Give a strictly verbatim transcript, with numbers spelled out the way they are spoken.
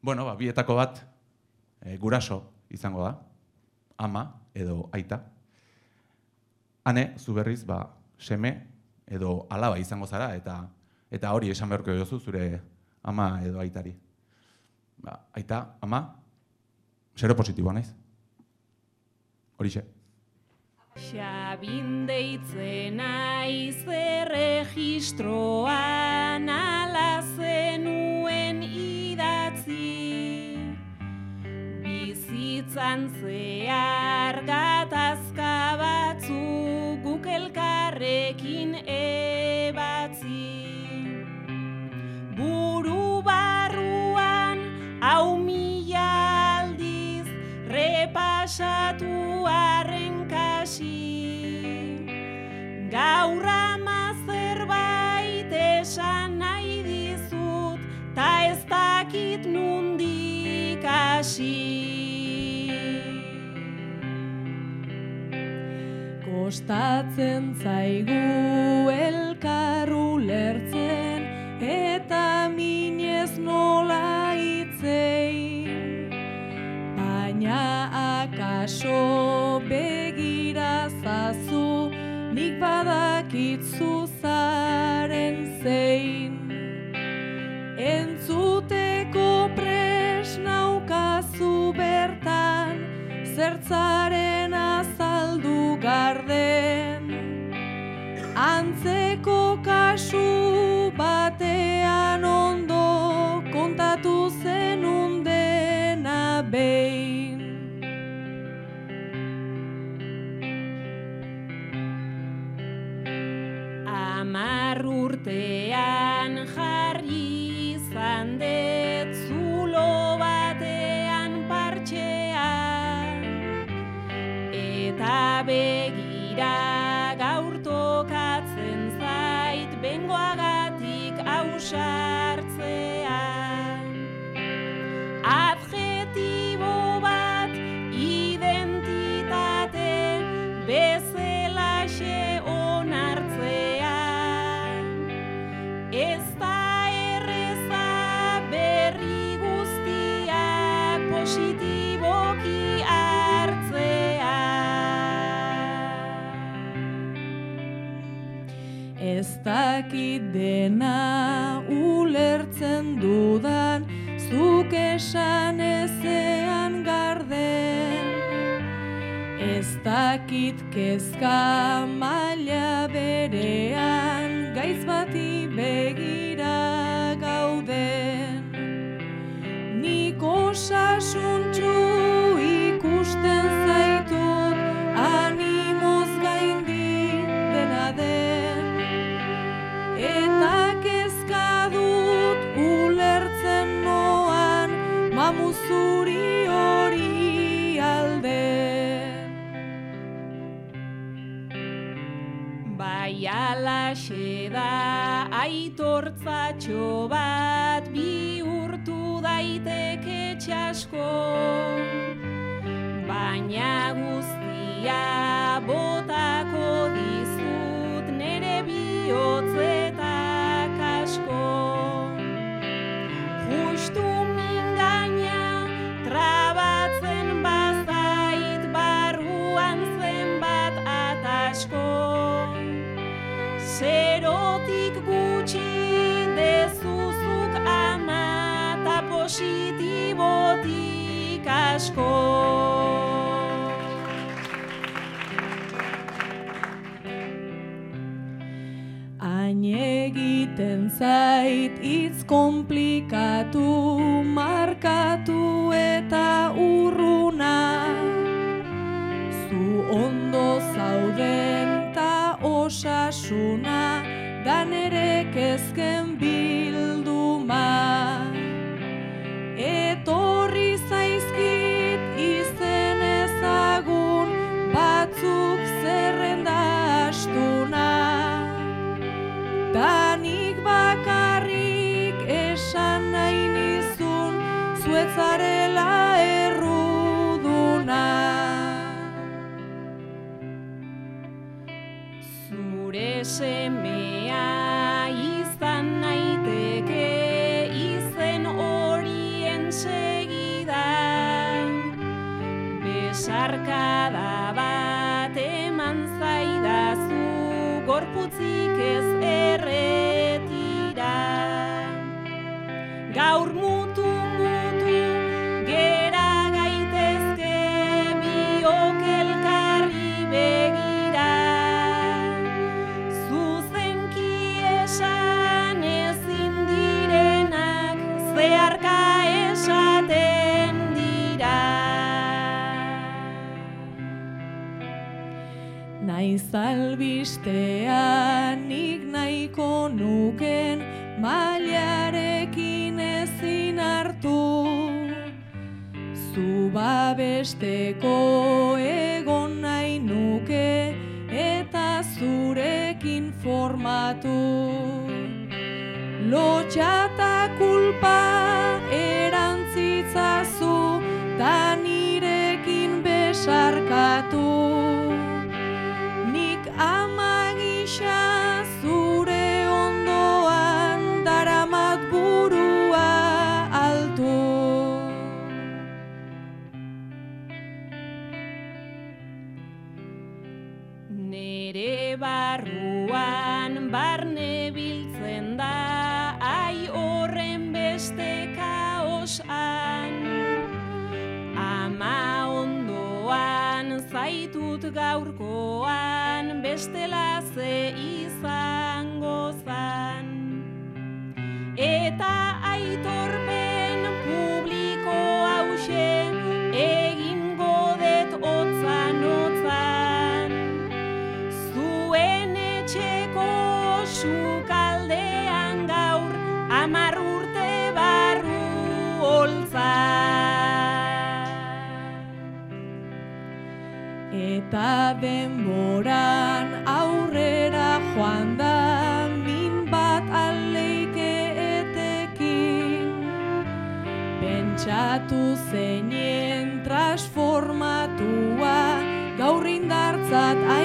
Bueno, ba, bietako bat e, guraso izango da, ama edo aita. Hane, zu berriz, ba, seme edo alaba izango zara, eta eta hori esan beharko jozu zure ama edo aitari. Ba, aita, ama, zero positiboa naiz. Horixe. Xabin deitzen naiz erregistroan ala zenuen idatzi. Bizitzan zehar gatazka batzuk guk elkarrekin ebatzi. Buru barruan hau mila aldiz repasatu arren kasi. Gaur ama zerbait esan nahi dizut, ta ez dakit nundik hasi. Kostatzen zaigu elkar ulertzen, eta minez nola hitzein. Baina akaso begira zazu, nik badakit zuzaren zein. Entzuteko pres naukazu bertan, zertzaren azaldu garden. Antzeko kasu batean ondo kontatu zenun dena behin. Amar urtean jarri izan dut zulo batean partxean, eta begira gaur tokatzen zait bengoagatik ausartzea. Adjetibo bat identitate bezalaxe onartzea. Ez da erreza berri guztiak positiboki hartzea. Ez dakit dena ulertzen dudan, zuk esan ezean garden. Ez dakit kezka maila berean, gaiz bati begira gauden. Nik osasuntxu ikusten zaitut, animoz gaindi dena den. Eta kezka dut ulertzen noan, mamuzuri hori alden. Bai alaxe da aitortzatxo bat bihurtu daiteke txasko, baina guztia botako dizut nere bihotzetak asko. Justu mingaina trabatzen bazait barruan zenbat atasko. Zerotik gutxi dezuzuk ama ta positibotik asko. Hain egiten zait hitz komplikatu, markatu eta urruna. Zu ondo zauden ta osasuna, da nere kezken bilduma. Etorri zaizkit izen ezagun, batzuk zerrenda astuna. Danik bakarrik esan nahi nizun, zuetzarela erruduna. Zure semea izan naiteke izen horien semea. gorputzik ez erretira. Gaur mutu mutu gera gaitezke biok elkarri begira. Zuzenki esan ezin direnak zeharka esaten dira. Naiz albistean nik nahiko nuken mailarekin ezin hartu. Zu babesteko egon nahi nuke eta zurekin formatu. Lotxata kulpa erantzitzazu ta nirekin besarkatu. Nik ama gisa zure ondoan daramat burua altu. Nere barruan barne biltzen da ai horren beste kaosan. Ama ondoan zaitut gaurkoan bestela ze izango zan. Eta aitorpen publiko hause egingo det otzan otzan. Zuen etxeko sukaldean gaur hamar urte barru holtzan. Eta denboran aurrera joan da min bat aleike etekin. Pentsatu zeinen transformatua gaur indartzat